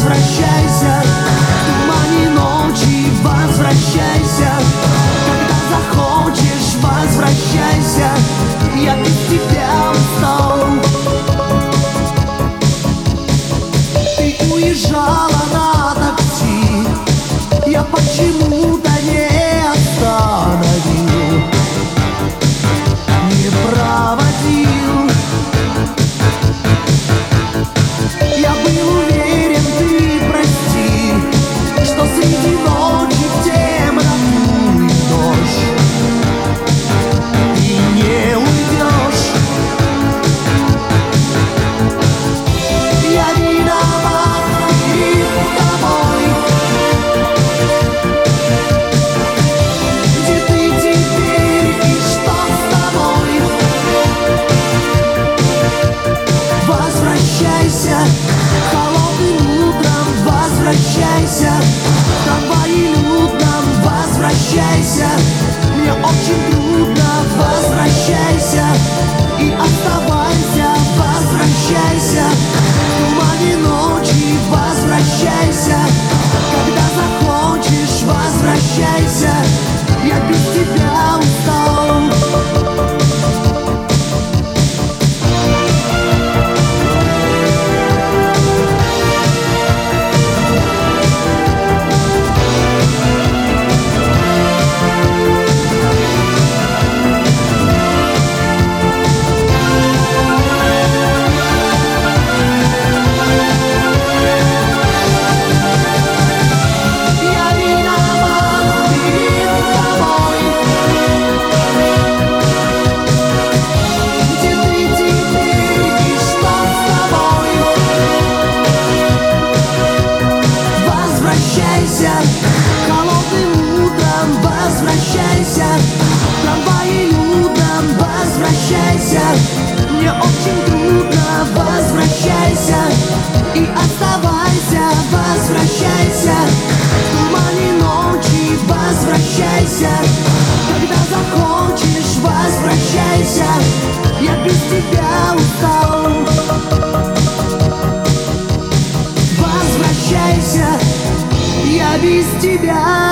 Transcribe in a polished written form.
Возвращайся, в тумане ночи, возвращайся. Когда захочешь, возвращайся. Я без тебя устал. Ты уезжала на такси, я почему-то не остановил, не проводил. Я был уверен, ты прости, что среди ночи в темноту и дождь ты не уйдешь. Я виноват перед тобой. Где ты теперь и что с тобой? Возвращайся, холодным утром возвращайся. В трамвае людном возвращайся. Мне очень трудно, возвращайся. И оставайся, возвращайся. В тумане ночи возвращайся. Когда захочешь, возвращайся. Я без тебя устал. Холодным утром возвращайся. В трамвае людном возвращайся. Мне очень трудно, возвращайся. И оставайся, возвращайся. В тумане ночи возвращайся. Когда захочешь, возвращайся. Я без тебя устал. Возвращайся, я без тебя